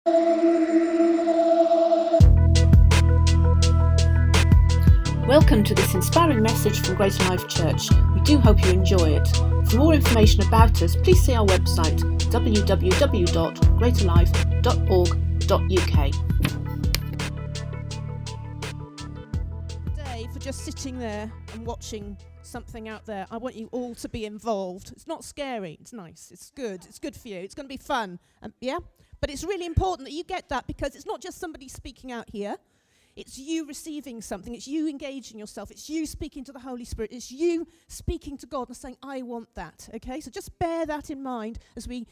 Welcome to this inspiring message from Greater Life Church. We do hope you enjoy it. For more information about us, please see our website www.greaterlife.org.uk. Today, for just sitting there and watching something out there, I want you all to be involved. It's not scary, it's nice, it's good for you, it's going to be fun, yeah? But it's really important that you get that, because it's not just somebody speaking out here. It's you receiving something. It's you engaging yourself. It's you speaking to the Holy Spirit. It's you speaking to God and saying, I want that. Okay? So just bear that in mind as we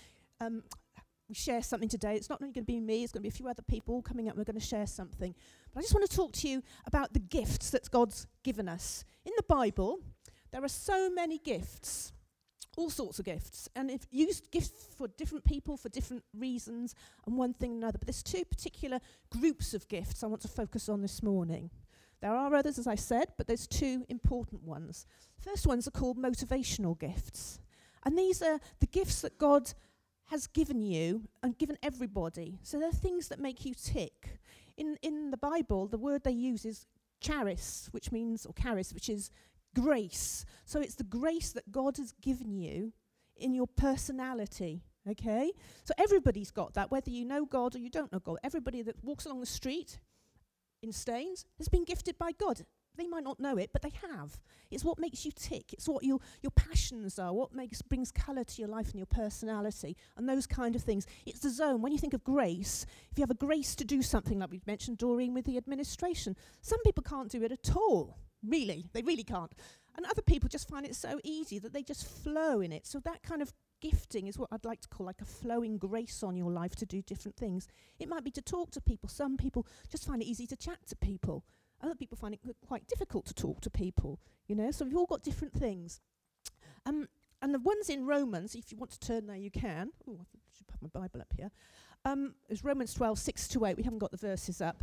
share something today. It's not only going to be me. It's going to be a few other people coming up. We're going to share something. But I just want to talk to you about the gifts that God's given us. In the Bible, there are so many gifts. All sorts of gifts, and if used gifts for different people for different reasons and one thing and another. But there's two particular groups of gifts I want to focus on this morning. There are others, as I said, but there's two important ones. First ones are called motivational gifts, and these are the gifts that God has given you and given everybody. So they're things that make you tick. In the Bible, the word they use is charis, which means, or charis, which is grace. So it's the grace that God has given you in your personality, okay? So everybody's got that, whether you know God or you don't know God. Everybody that walks along the street in Staines has been gifted by God. They might not know it, but they have. It's what makes you tick. It's what your passions are, what brings colour to your life and your personality, and those kind of things. It's the zone. When you think of grace, if you have a grace to do something, like we've mentioned, Doreen, with the administration, some people can't do it at all. Really, they really can't. And other people just find it so easy that they just flow in it. So that kind of gifting is what I'd like to call like a flowing grace on your life to do different things. It might be to talk to people. Some people just find it easy to chat to people. Other people find it quite difficult to talk to people, you know. So we've all got different things. And the ones in Romans, if you want to turn there, you can. Oh, I should put my Bible up here. It's Romans 12, 6-8. We haven't got the verses up.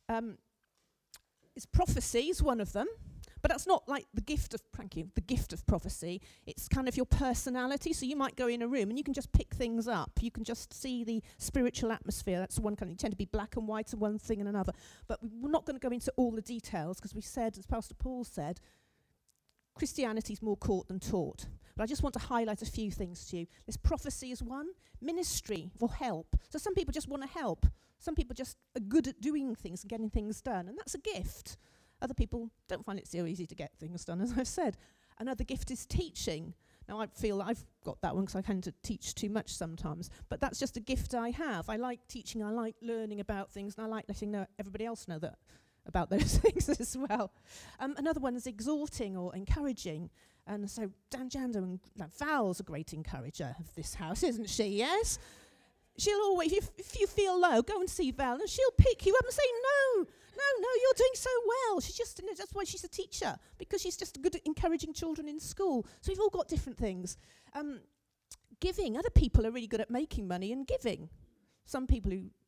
It's prophecy is one of them, but that's not like the gift of prophecy. It's kind of your personality. So you might go in a room and you can just pick things up. You can just see the spiritual atmosphere. That's one kind. You tend to be black and white and one thing and another. But we're not going to go into all the details, because we said, as Pastor Paul said, Christianity is more caught than taught. But I just want to highlight a few things to you. There's prophecy as one, ministry or help. So some people just want to help. Some people just are good at doing things and getting things done, and that's a gift. Other people don't find it so easy to get things done, as I've said. Another gift is teaching. Now, I feel I've got that one because I tend to teach too much sometimes, but that's just a gift I have. I like teaching, I like learning about things, and I like letting everybody else know that about those things as well. Another one is exhorting or encouraging. And so Dan Jando and Val's a great encourager of this house, isn't she? Yes? She'll always, if you feel low, go and see Val, and she'll pick you up and say, no, you're doing so well. She's just, that's why she's a teacher, because she's just good at encouraging children in school. So we've all got different things. Giving, other people are really good at making money and giving. Some people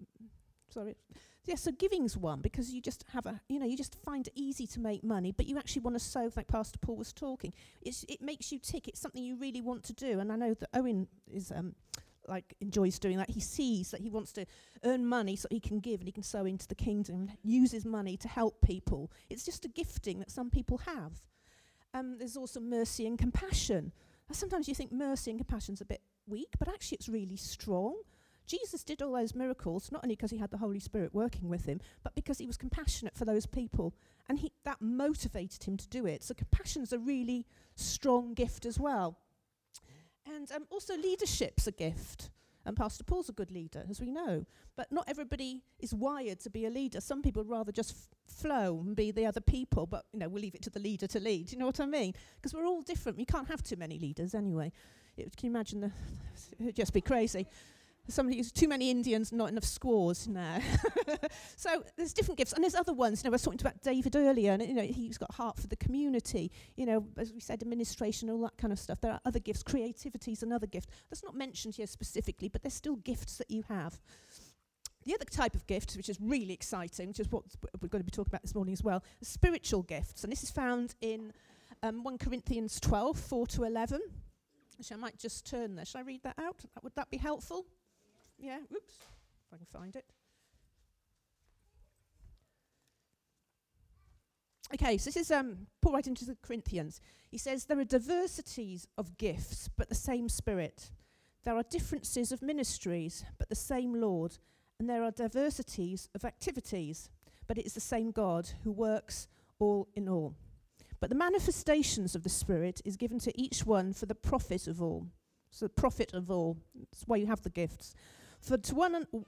so giving's one, because you just have you just find it easy to make money, but you actually want to sow, like Pastor Paul was talking. It makes you tick. It's something you really want to do. And I know that Owen is enjoys doing that. He sees that he wants to earn money so he can give and he can sow into the kingdom, use his money to help people. It's just a gifting that some people have. There's also mercy and compassion. Now, sometimes you think mercy and compassion's a bit weak, but actually it's really strong. Jesus did all those miracles, not only because he had the Holy Spirit working with him, but because he was compassionate for those people. And that motivated him to do it. So compassion's a really strong gift as well. And also leadership's a gift. And Pastor Paul's a good leader, as we know. But not everybody is wired to be a leader. Some people would rather just flow and be the other people, but we'll leave it to the leader to lead. You know what I mean? Because we're all different. We can't have too many leaders anyway. Can you imagine? It would just be crazy. Too many Indians, not enough scores now. So there's different gifts, and there's other ones. I was talking about David earlier, and he's got a heart for the community. As we said, administration, all that kind of stuff. There are other gifts. Creativity is another gift. That's not mentioned here specifically, but there's still gifts that you have. The other type of gift, which is really exciting, which is what we're going to be talking about this morning as well, is spiritual gifts, and this is found in 1 Corinthians 12, 4-11. Actually, I might just turn there. Shall I read that out? Would that be helpful? Yeah, oops. I can find it. Okay, so this is Paul writing to the Corinthians. He says, there are diversities of gifts, but the same Spirit. There are differences of ministries, but the same Lord. And there are diversities of activities, but it is the same God who works all in all. But the manifestations of the Spirit is given to each one for the profit of all. So the profit of all. That's why you have the gifts. For to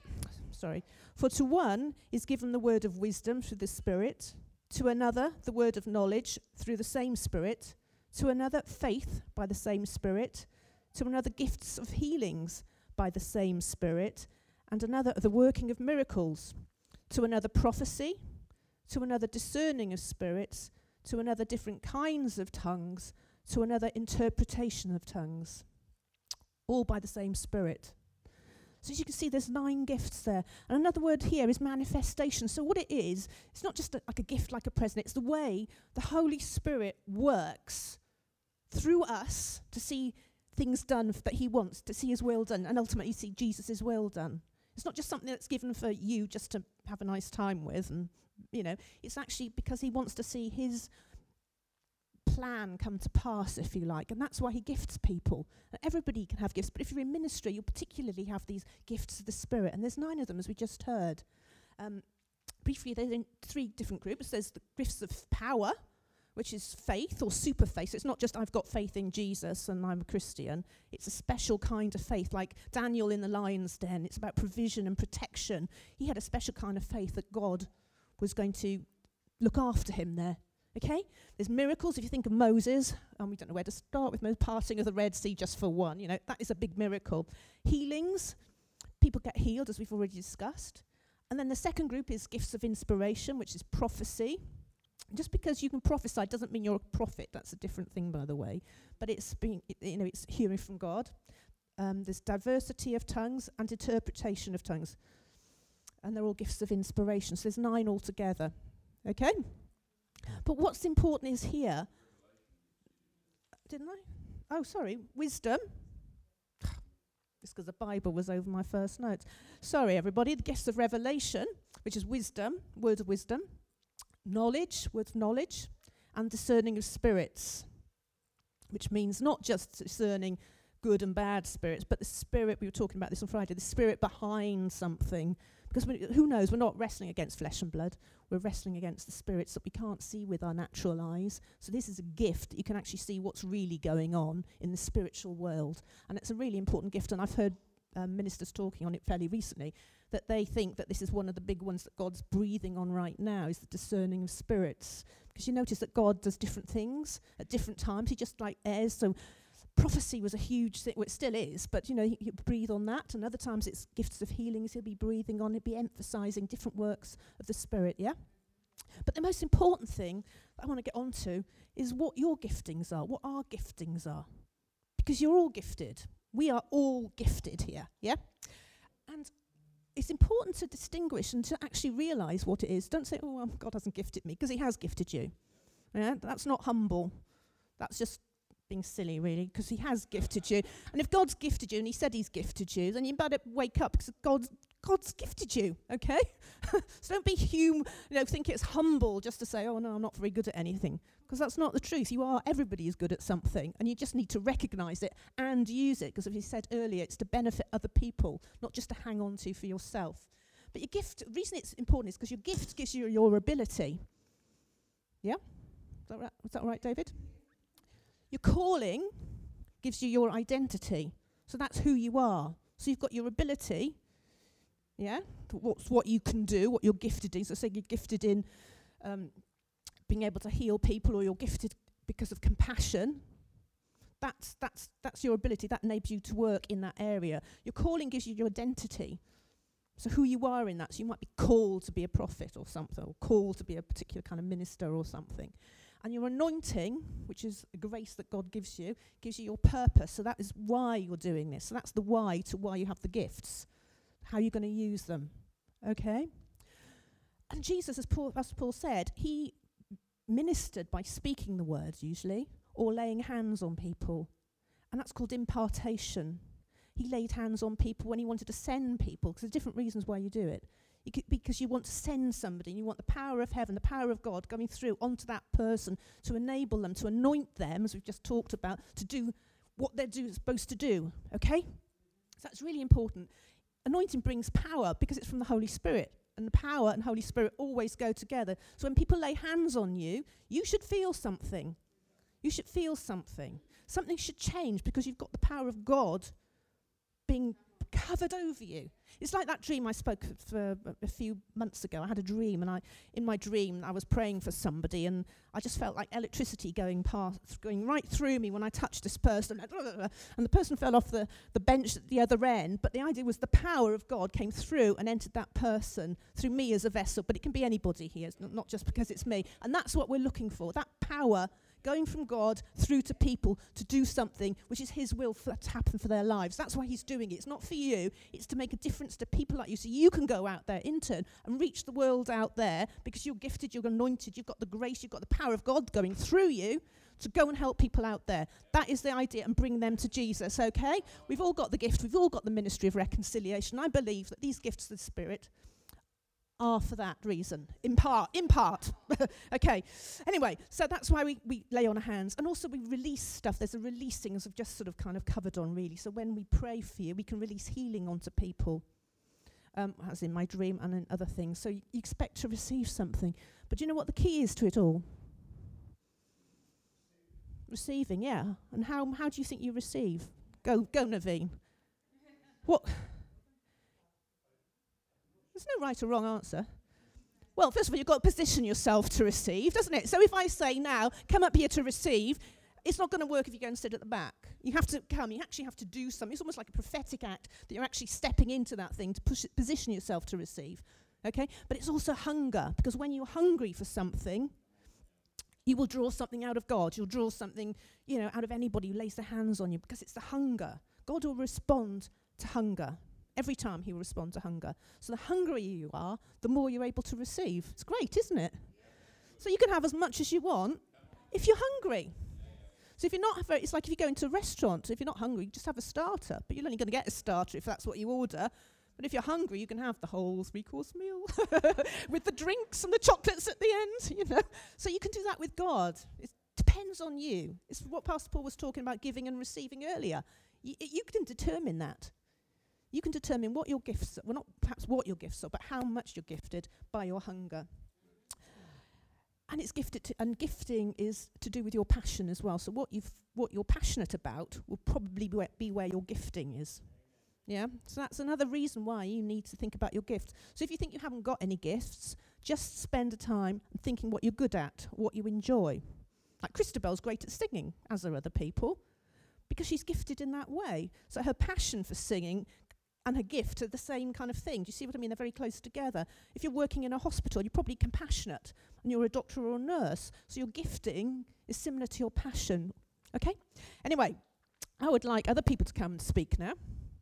one is given the word of wisdom through the Spirit, to another the word of knowledge through the same Spirit, to another faith by the same Spirit, to another gifts of healings by the same Spirit, and another the working of miracles, to another prophecy, to another discerning of spirits, to another different kinds of tongues, to another interpretation of tongues, all by the same Spirit. So as you can see, there's 9 gifts there. And another word here is manifestation. So what it is, it's not just like a gift, like a present. It's the way the Holy Spirit works through us to see things done that he wants, to see his will done, and ultimately see Jesus' will done. It's not just something that's given for you just to have a nice time with. And, it's actually because he wants to see his plan come to pass, if you like, and that's why he gifts people. And everybody can have gifts, but if you're in ministry, you'll particularly have these gifts of the Spirit, and there's 9 of them, as we just heard. Briefly, they're in 3 different groups. There's the gifts of power, which is faith or super faith. So it's not just I've got faith in Jesus and I'm a Christian. It's a special kind of faith, like Daniel in the lion's den. It's about provision and protection. He had a special kind of faith that God was going to look after him there. Okay? There's miracles. If you think of Moses, we don't know where to start with Moses parting of the Red Sea just for one. That is a big miracle. Healings. People get healed, as we've already discussed. And then the second group is gifts of inspiration, which is prophecy. Just because you can prophesy doesn't mean you're a prophet. That's a different thing, by the way. But it's it's hearing from God. There's diversity of tongues and interpretation of tongues. And they're all gifts of inspiration. So there's 9 altogether. Okay? But what's important is here, didn't I? Oh, sorry, wisdom. It's because the Bible was over my first notes. Sorry, everybody. The gifts of revelation, which is wisdom, word of wisdom, knowledge, word of knowledge, and discerning of spirits, which means not just discerning good and bad spirits, but the spirit, we were talking about this on Friday, the spirit behind something. Because who knows, we're not wrestling against flesh and blood. We're wrestling against the spirits that we can't see with our natural eyes. So this is a gift that you can actually see what's really going on in the spiritual world. And it's a really important gift. And I've heard ministers talking on it fairly recently, that they think that this is one of the big ones that God's breathing on right now, is the discerning of spirits. Because you notice that God does different things at different times. He just like airs. So prophecy was a huge thing. Well, it still is, but he'll breathe on that. And other times it's gifts of healings he'll be breathing on. He'll be emphasizing different works of the Spirit, yeah? But the most important thing that I want to get onto is what your giftings are, what our giftings are. Because you're all gifted. We are all gifted here, yeah? And it's important to distinguish and to actually realize what it is. Don't say, oh, well, God hasn't gifted me, because he has gifted you. Yeah? That's not humble. That's just being silly, really, because he has gifted you. And if God's gifted you and he said he's gifted you, then you better wake up, because God's gifted you, okay? So don't be think it's humble just to say, oh no, I'm not very good at anything, because that's not the truth. Everybody is good at something, and you just need to recognize it and use it, because as we said earlier, it's to benefit other people, not just to hang on to for yourself. But your gift, the reason it's important is because your gift gives you your ability. Yeah? Is that right, David? Your calling gives you your identity. So that's who you are. So you've got your ability, yeah, what you can do, what you're gifted in. So say you're gifted in being able to heal people, or you're gifted because of compassion. That's your ability. That enables you to work in that area. Your calling gives you your identity. So who you are in that. So you might be called to be a prophet or something, or called to be a particular kind of minister or something. And your anointing, which is a grace that God gives you your purpose. So that is why you're doing this. So that's the why to why you have the gifts. How you're going to use them. Okay? And Jesus, as Paul said, he ministered by speaking the words usually, or laying hands on people. And that's called impartation. he laid hands on people when he wanted to send people, because there's different reasons why you do it. Because you want to send somebody, and you want the power of heaven, the power of God coming through onto that person to enable them, to anoint them, as we've just talked about, to do what they're supposed to do, okay? So that's really important. Anointing brings power because it's from the Holy Spirit, and the power and Holy Spirit always go together. So when people lay hands on you, you should feel something. You should feel something. Something should change because you've got the power of God being covered over you. It's like that dream I spoke for a few months ago. I had a dream, and in my dream I was praying for somebody, and I just felt like electricity going right through me when I touched this person, and the person fell off the bench at the other end. But the idea was the power of God came through and entered that person through me as a vessel, but it can be anybody here. It's not just because it's me. And that's what we're looking for, that power going from God through to people to do something which is his will to happen for their lives. That's why he's doing it. It's not for you. It's to make a difference to people like you, so you can go out there in turn and reach the world out there, because you're gifted, you're anointed, you've got the grace, you've got the power of God going through you to go and help people out there. That is the idea, and bring them to Jesus, okay? We've all got the gift. We've all got the ministry of reconciliation. I believe that these gifts of the Spirit are for that reason, in part. Okay, anyway, so that's why we lay on our hands, and also we release stuff. There's a releasing, as I've just sort of kind of covered on, really. So when we pray for you, we can release healing onto people, as in my dream and in other things. So you expect to receive something, but do you know what the key is to it all? Receiving, yeah. And how do you think you receive? Go, Naveen. What? There's no right or wrong answer. Well, first of all, you've got to position yourself to receive, doesn't it? So if I say now, come up here to receive, it's not going to work if you go and sit at the back. You have to come. You actually have to do something. It's almost like a prophetic act that you're actually stepping into that thing to position yourself to receive. Okay? But it's also hunger, because when you're hungry for something, you will draw something out of God. You'll draw something, out of anybody who lays their hands on you, because it's the hunger. God will respond to hunger. Every time he will respond to hunger. So the hungrier you are, the more you're able to receive. It's great, isn't it? So you can have as much as you want if you're hungry. So if you're not, it's like if you go into a restaurant. If you're not hungry, you just have a starter. But you're only going to get a starter if that's what you order. But if you're hungry, you can have the whole 3-course meal with the drinks and the chocolates at the end, So you can do that with God. It depends on you. It's what Pastor Paul was talking about, giving and receiving earlier. You can determine that. You can determine what your gifts are. Well, not perhaps what your gifts are, but how much you're gifted by your hunger. And it's gifted and gifting is to do with your passion as well. So what you're passionate about will probably be where your gifting is. Yeah? So that's another reason why you need to think about your gifts. So if you think you haven't got any gifts, just spend a time thinking what you're good at, what you enjoy. Like Christabel's great at singing, as are other people, because she's gifted in that way. So her passion for singing and her gift are the same kind of thing. Do you see what I mean? They're very close together. If you're working in a hospital, you're probably compassionate, and you're a doctor or a nurse, so your gifting is similar to your passion. Okay? Anyway, I would like other people to come and speak now.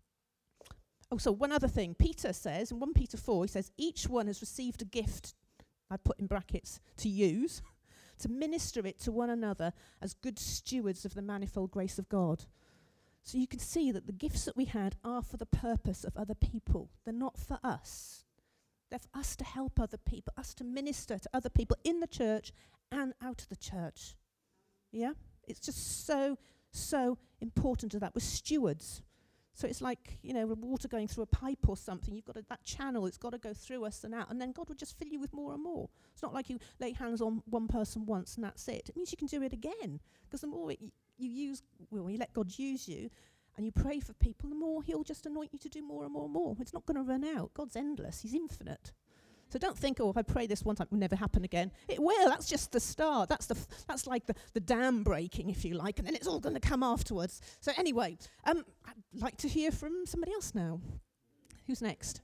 Oh, so one other thing. Peter says, in 1 Peter 4, he says, each one has received a gift, I put in brackets, to use, to minister it to one another as good stewards of the manifold grace of God. So you can see that the gifts that we had are for the purpose of other people. They're not for us. They're for us to help other people, us to minister to other people in the church and out of the church. Yeah? It's just so important to that. We're stewards. So it's like, water going through a pipe or something. You've got that channel. It's got to go through us and out. And then God will just fill you with more and more. It's not like you lay hands on one person once and that's it. It means you can do it again. Because the more you let God use you and you pray for people, the more he'll just anoint you to do more and more and more. It's not going to run out. God's endless. He's infinite. So don't think, if I pray this one time, it will never happen again. It will. That's just the start. That's like the dam breaking, if you like, and then it's all going to come afterwards. So anyway, I'd like to hear from somebody else now. Who's next?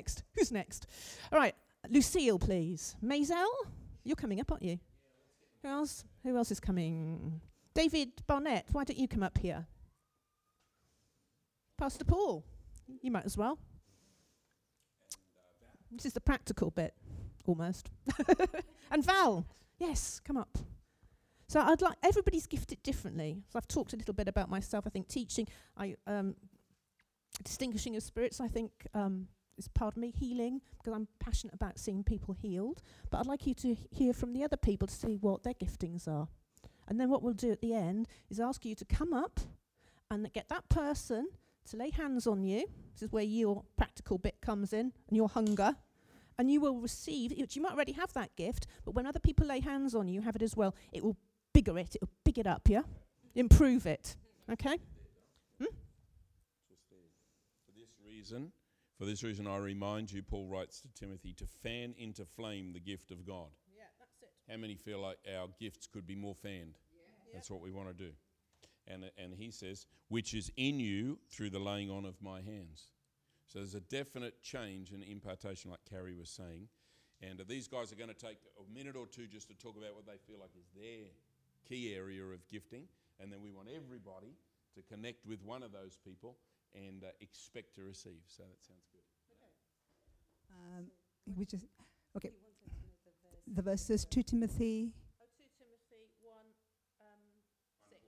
All right, Lucille, please. Maisel, you're coming up, aren't you? Who else? Who else is coming? David Barnett, why don't you come up here? Pastor Paul, you might as well. This is the practical bit, almost. And Val, yes, come up. So I'd like, everybody's gifted differently. So I've talked a little bit about myself. I think teaching, distinguishing of spirits, I think, is part of me. Healing, because I'm passionate about seeing people healed. But I'd like you to hear from the other people to see what their giftings are. And then what we'll do at the end is ask you to come up and get that person to lay hands on you. This is where your practical bit comes in, and your hunger. And you will receive, you might already have that gift, but when other people lay hands on you, you have it as well. It will big it up, yeah? Improve it, okay? For this reason, I remind you, Paul writes to Timothy, to fan into flame the gift of God. Yeah, that's it. How many feel like our gifts could be more fanned? Yeah. That's what we want to do. And he says, which is in you through the laying on of my hands. So there's a definite change in impartation, like Carrie was saying. And these guys are going to take a minute or two just to talk about what they feel like is their key area of gifting. And then we want everybody to connect with one of those people and expect to receive. So that sounds good. Which is, okay. The verse is 2 Timothy. 2 Timothy 1, 6.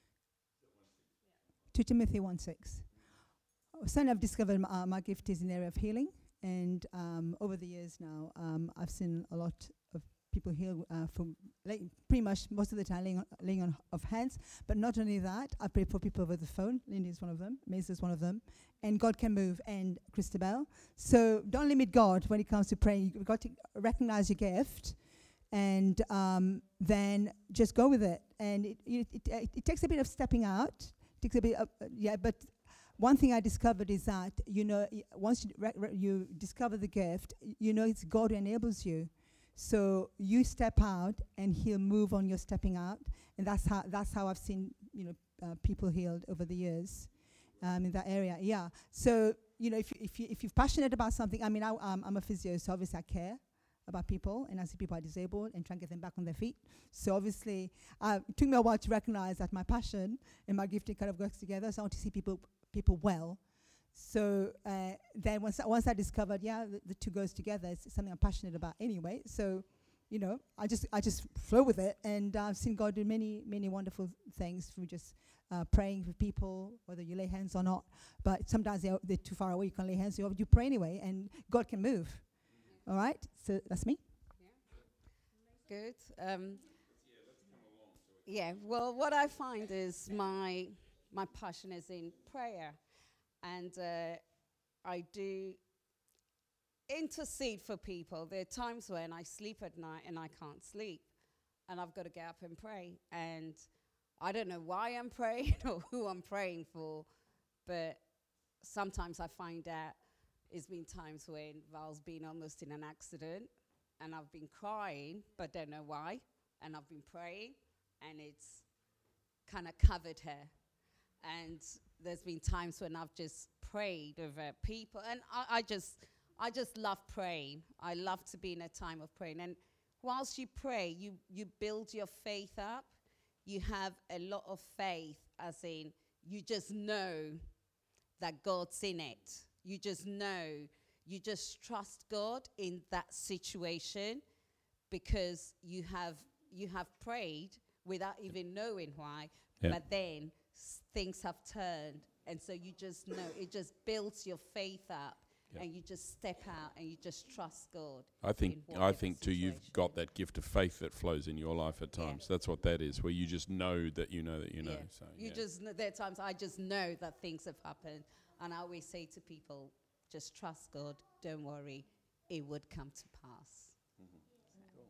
2 Timothy 1:6. Certainly I've discovered my gift is in the area of healing. And over the years now, I've seen a lot of people heal from pretty much most of the time laying on of hands. But not only that, I pray for people over the phone. Lindy is one of them. Maze is one of them. And God can move. And Christabel. So don't limit God when it comes to praying. You've got to recognize your gift. And then just go with it. And it takes a bit of stepping out. It takes a bit of, but one thing I discovered is that, once you discover the gift, it's God who enables you. So you step out, and He'll move on your stepping out, and that's how I've seen people healed over the years, in that area. Yeah. So if you're passionate about something, I mean, I'm a physio, so obviously I care about people, and I see people are disabled and try and get them back on their feet. So obviously, it took me a while to recognize that my passion and my gifting kind of works together. So I want to see people well. So then once I discovered, the two goes together. It's something I'm passionate about anyway. So, I just flow with it, and I've seen God do many, many wonderful things through just praying for people, whether you lay hands or not. But sometimes they're too far away. You can't lay hands. So you pray anyway, and God can move. All right. So that's me. Good. Well, what I find is my passion is in prayer. And I do intercede for people. There are times when I sleep at night and I can't sleep, and I've got to get up and pray. And I don't know why I'm praying or who I'm praying for, but sometimes I find out it's been times when Val's been almost in an accident, and I've been crying, but don't know why. And I've been praying, and it's kind of covered her. And there's been times when I've just prayed over people, and I just love praying. I love to be in a time of praying. And whilst you pray, you build your faith up. You have a lot of faith, as in you just know that God's in it. You just know. You just trust God in that situation because you have prayed without even knowing why. Yep. But then things have turned, and so you just know. It just builds your faith up. Yep. And you just step out and you just trust God. I think too, you've got that gift of faith that flows in your life at times. That's what that is, where you just know that you know that you know. So just know, there are times I just know that things have happened, and I always say to people, just trust God. Don't worry, it would come to pass. Mm-hmm.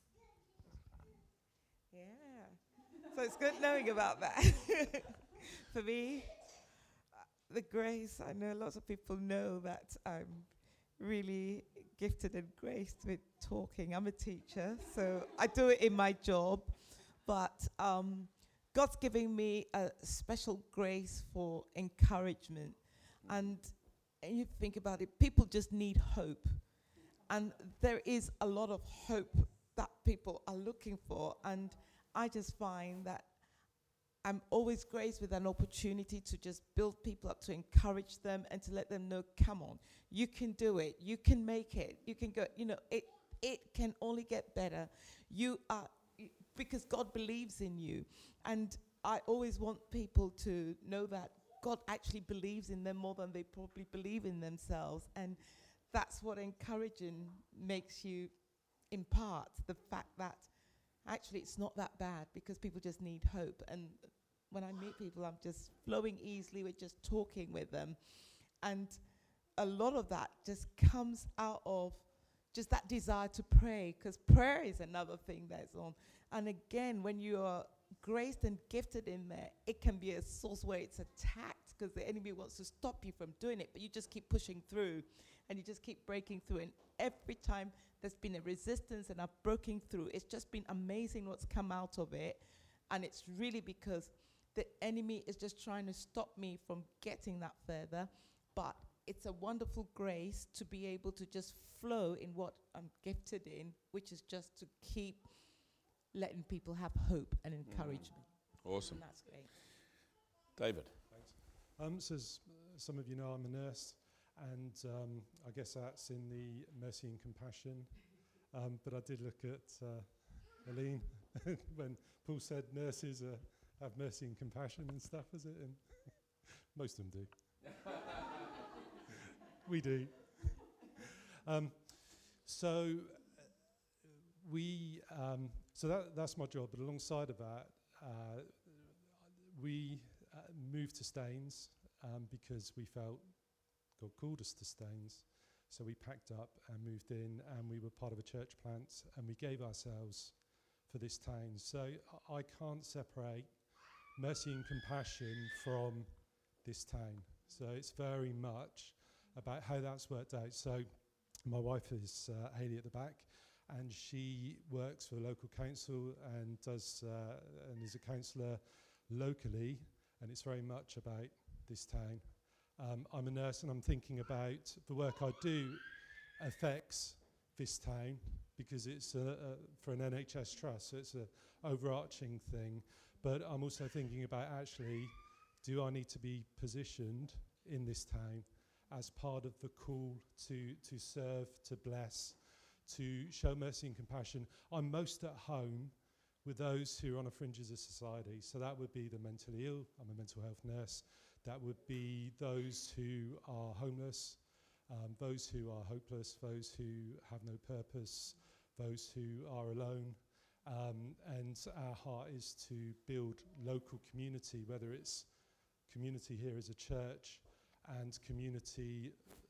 Cool. Yeah. So it's good knowing about that. For me, the grace, I know lots of people know that I'm really gifted and graced with talking. I'm a teacher, so I do it in my job. But God's giving me a special grace for encouragement. And you think about it, people just need hope. And there is a lot of hope that people are looking for. And I just find that I'm always graced with an opportunity to just build people up, to encourage them and to let them know, come on, you can do it. You can make it. You can go, it can only get better. You are, because God believes in you. And I always want people to know that God actually believes in them more than they probably believe in themselves. And that's what encouraging makes you impart, the fact that actually it's not that bad, because people just need hope. And when I meet people, I'm just flowing easily with just talking with them. And a lot of that just comes out of just that desire to pray, because prayer is another thing that's on. And again, when you are graced and gifted in there, it can be a source where it's attacked because the enemy wants to stop you from doing it, but you just keep pushing through and you just keep breaking through. And every time there's been a resistance and I've broken through, it's just been amazing what's come out of it. And it's really because the enemy is just trying to stop me from getting that further. But it's a wonderful grace to be able to just flow in what I'm gifted in, which is just to keep letting people have hope and encouragement. Awesome. And that's great. David. So as some of you know, I'm a nurse, and I guess that's in the mercy and compassion. But I did look at Aline when Paul said nurses have mercy and compassion and stuff, is it? And most of them do. We do. So that's my job. But alongside of that, we moved to Staines because we felt God called us to Staines. So we packed up and moved in, and we were part of a church plant, and we gave ourselves for this town. So I can't separate mercy and compassion from this town. So it's very much about how that's worked out. So my wife is Hayley at the back, and she works for the local council and does and is a councillor locally, and it's very much about this town. I'm a nurse, and I'm thinking about the work I do affects this town because it's for an NHS trust, so it's an overarching thing. But I'm also thinking about actually, do I need to be positioned in this town as part of the call to serve, to bless, to show mercy and compassion? I'm most at home with those who are on the fringes of society. So that would be the mentally ill. I'm a mental health nurse. That would be those who are homeless, those who are hopeless, those who have no purpose, those who are alone. And our heart is to build local community, whether it's community here as a church and community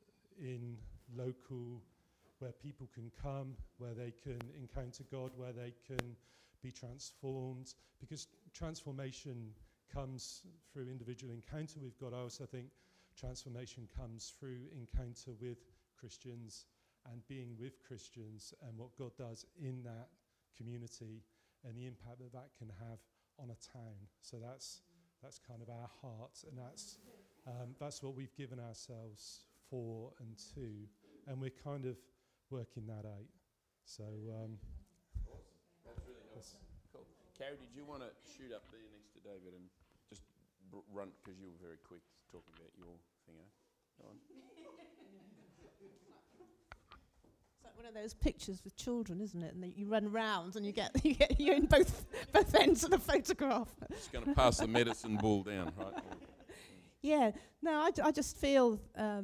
in local, where people can come, where they can encounter God, where they can be transformed, because transformation comes through individual encounter with God. I also think transformation comes through encounter with Christians and being with Christians and what God does in that community and the impact that that can have on a town. So that's kind of our heart, and that's what we've given ourselves for and to, and we're kind of working that out. So Awesome. That's really helpful. Cool. Carrie, did you want to shoot up there next to David and just run, because you were very quick talking about your thing, eh? Go on. It's like one of those pictures with children, isn't it? And you run round and you're in both ends of the photograph. Just going to pass the medicine ball down, right? Yeah. No, I just feel.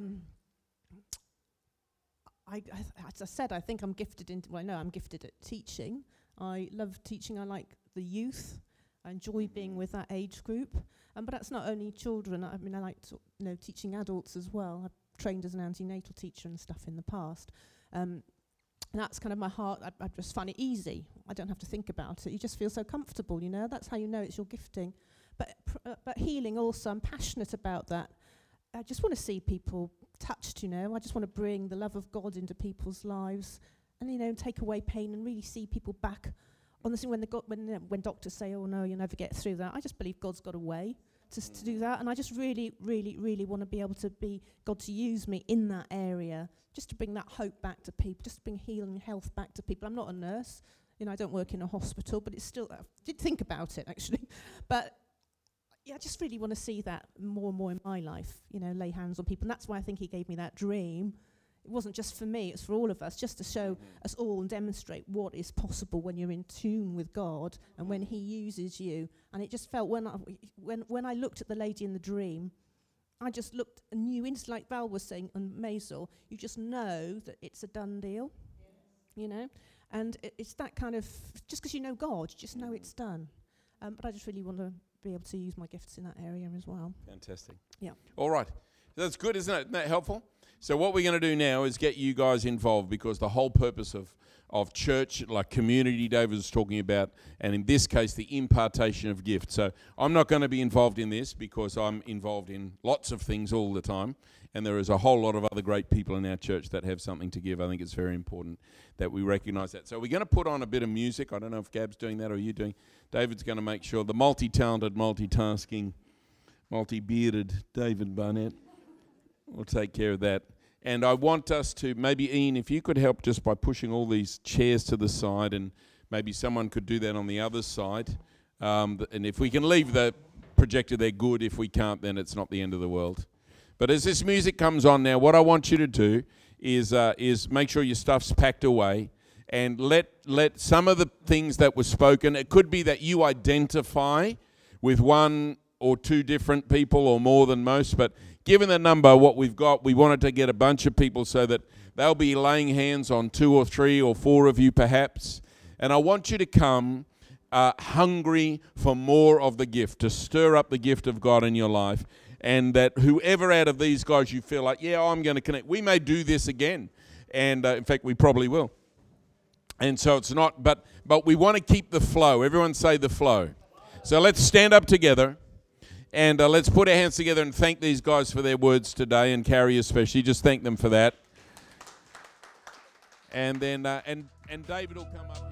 As I said, I think I'm gifted I'm gifted at teaching. I love teaching. I like the youth. I enjoy being with that age group. But that's not only children. I mean, I like teaching adults as well. I've trained as an antenatal teacher and stuff in the past. And that's kind of my heart. I just find it easy. I don't have to think about it. You just feel so comfortable, That's how you know it's your gifting. But healing also, I'm passionate about that. I just want to see people touched, I just want to bring the love of God into people's lives and, take away pain and really see people back on the thing when doctors say, oh, no, you'll never get through that. I just believe God's got a way to do that. And I just really, really, really want to be able to be God to use me in that area, just to bring that hope back to people, just to bring healing and health back to people. I'm not a nurse. I don't work in a hospital, but it's still, I did think about it, actually. But I just really want to see that more and more in my life, lay hands on people. And that's why I think he gave me that dream. It wasn't just for me, it's for all of us, just to show us all and demonstrate what is possible when you're in tune with God and when he uses you. And it just felt when I looked at the lady in the dream, I just looked and knew instantly, like Val was saying on Maisel, you just know that it's a done deal, you know. And it's that kind of, just because you know God, you just know it's done. But I just really want to be able to use my gifts in that area as well. Fantastic. Yeah. All right. That's good, isn't it? Isn't that helpful? So what we're going to do now is get you guys involved, because the whole purpose of church, like community David was talking about, and in this case, the impartation of gifts. So I'm not going to be involved in this because I'm involved in lots of things all the time, and there is a whole lot of other great people in our church that have something to give. I think it's very important that we recognize that. So we're going to put on a bit of music. I don't know if Gab's doing that or you doing. David's going to make sure the multi-talented, multitasking, multi-bearded David Barnett will take care of that. And I want us to, maybe Ian, if you could help just by pushing all these chairs to the side, and maybe someone could do that on the other side. And if we can leave the projector there, good. If we can't, then it's not the end of the world. But as this music comes on now, what I want you to do is make sure your stuff's packed away, and let some of the things that were spoken, it could be that you identify with one or two different people or more than most, but given the number, what we've got, we wanted to get a bunch of people so that they'll be laying hands on 2 or 3 or 4 of you perhaps. And I want you to come hungry for more of the gift, to stir up the gift of God in your life. And that whoever out of these guys you feel like, yeah, I'm going to connect. We may do this again. And in fact, we probably will. And so it's not, but we want to keep the flow. Everyone say the flow. So let's stand up together. And let's put our hands together and thank these guys for their words today, and Carrie especially. Just thank them for that. And then and David will come up here.